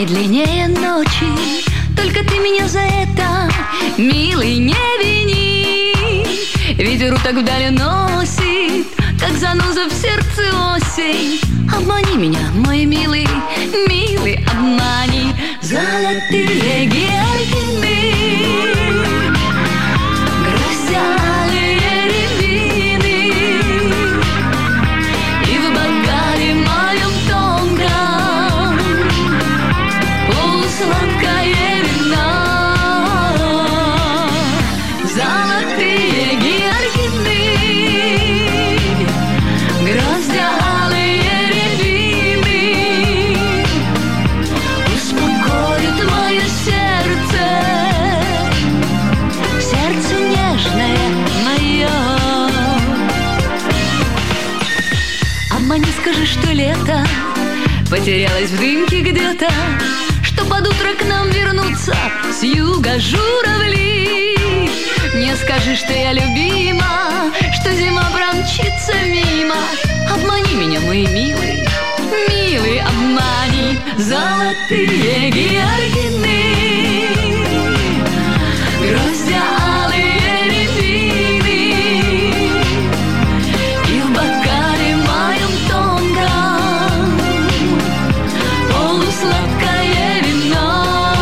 длиннее ночи, только ты меня за это, милый, не вини. Ветер так вдали носит, как заноза в сердце осень. Обмани меня, мой милый, милый, обмани. Золотые георгины, грозяные рябины, и в бокале моем тонком полусладкое вино. Золотые георгины, гроздья алые рябины, успокоят мое сердце, сердце нежное мое. Обмани, скажи, что лето потерялось в дымке где-то, что под утро к нам вернутся с юга журавли. Не скажи, что я любима, что зима промчится мимо. Обмани меня, мой милый, милый, обмани. Золотые георгины, гроздья алые рябины, и в бокале моем тонком полусладкое вино.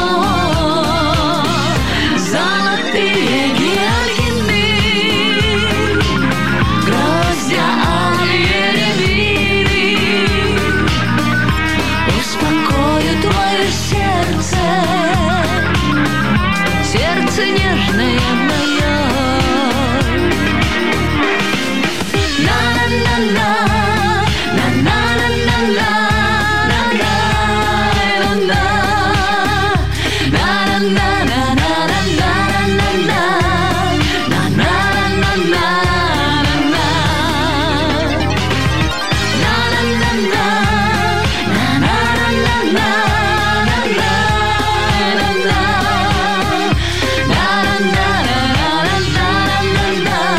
Золотые георгины, гроздья алые рябины, успокоят мое сердце, сердце нежное мое. На-на-на-на, на-на-на-на-на, на-на-на-на,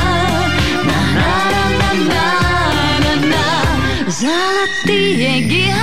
золотые георгины.